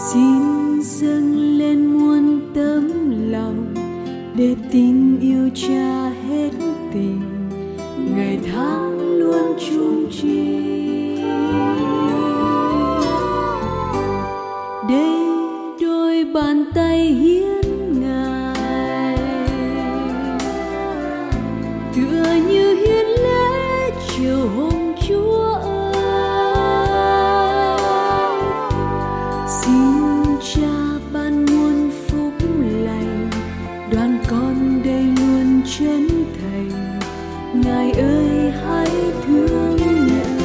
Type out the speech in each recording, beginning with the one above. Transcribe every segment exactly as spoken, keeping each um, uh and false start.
Xin dâng lên muôn tấm lòng để tin yêu Cha hết tình, ngày tháng luôn chung chi. Đây đôi bàn tay hiến Ngài, tựa như hiến lễ chiều hôm Chúa ơi. Xin Cha ban muôn phúc lành, đoàn con đây luôn chân thành. Ngài ơi hãy thương nhận.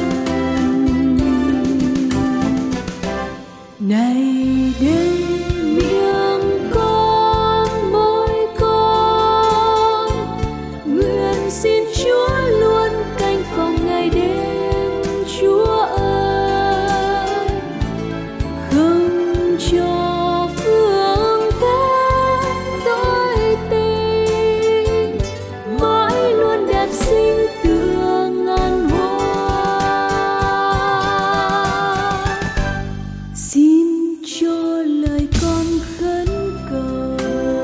Này đây miệng con, môi con, nguyện xin Chúa luôn canh phòng ngày đêm. Chúa ơi, không cho phương phép tội tình, mãi luôn đẹp xinh tựa ngàn hoa. Xin cho lời con khấn cầu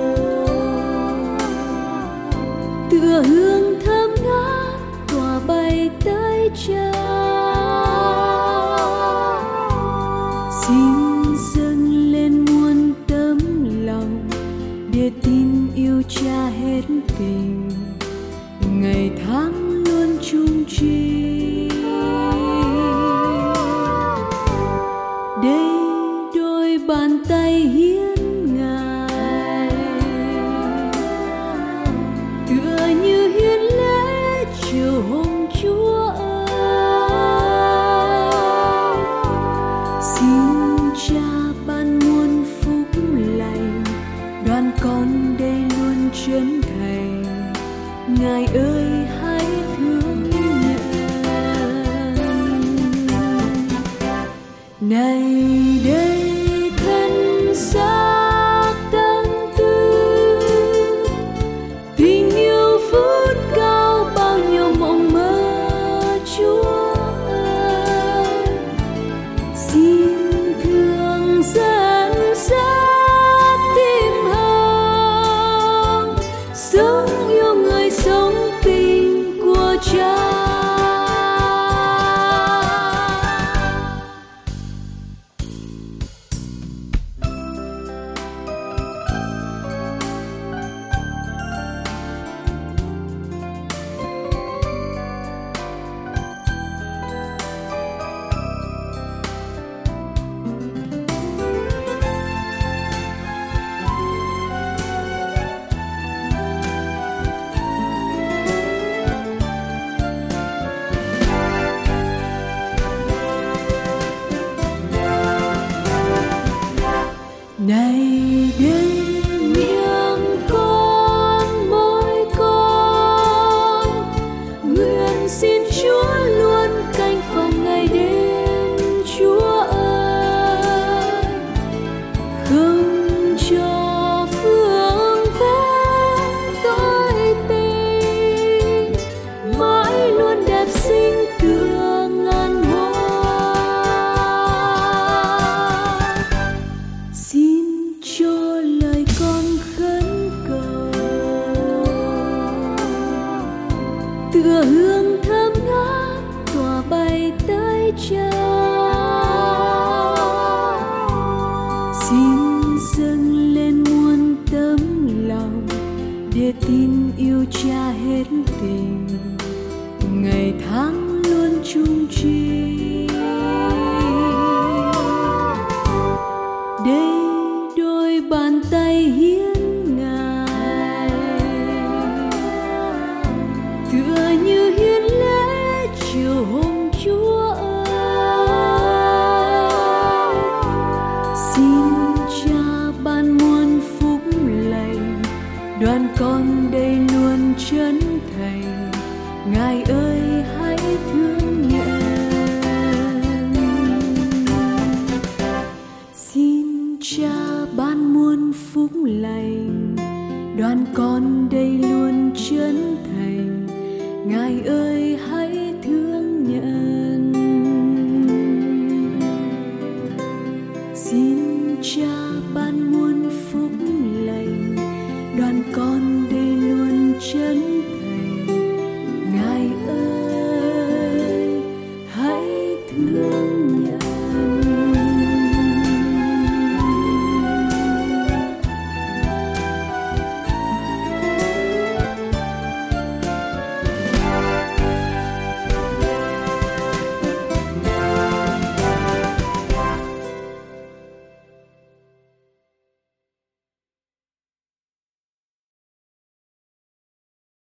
tựa hương thơm ngát tỏa bay tới Cha. Xin dâng lên muôn tấm lòng để tin yêu Cha hết tình, ngày tháng luôn chung chi. Đây đôi bàn tay hiến Ngài, tựa như hiến lễ chiều hôm Chúa ơi. Xin Cha ban muôn phúc lành, đoàn con đây luôn chân thành. Ngài ơi hãy thương nhận. Này đây thân xác tâm tư, tình yêu phút cao bao nhiêu mộng mơ. Chúa ơi, xin thương dẫn dắt tim hồng, sống yêu người sống tình của Cha. Này đây miệng con, môi con, nguyện xin Chúa luôn canh phòng ngày đêm. Chúa ơi, không cho phương phép tội tình, mãi luôn đẹp xinh tựa ngàn hoa. Xin cho lời con khấn cầu tựa hương thơm ngát tỏa bay tới Cha. Xin dâng lên muôn tấm lòng để tin yêu Cha hết tình, ngày tháng luôn chung chi. Đây đôi bàn tay hiến Ngài, tựa như hiến lễ chiều hôm Chúa ơi. Xin Cha ban muôn phúc lành, đoàn con đây luôn chân thành. Ngài ơi hãy thương nhận. Xin Cha ban muôn phúc lành, đoàn con đây luôn chân thành. Ngài ơi hãy thương nhận. Xin Cha nhớ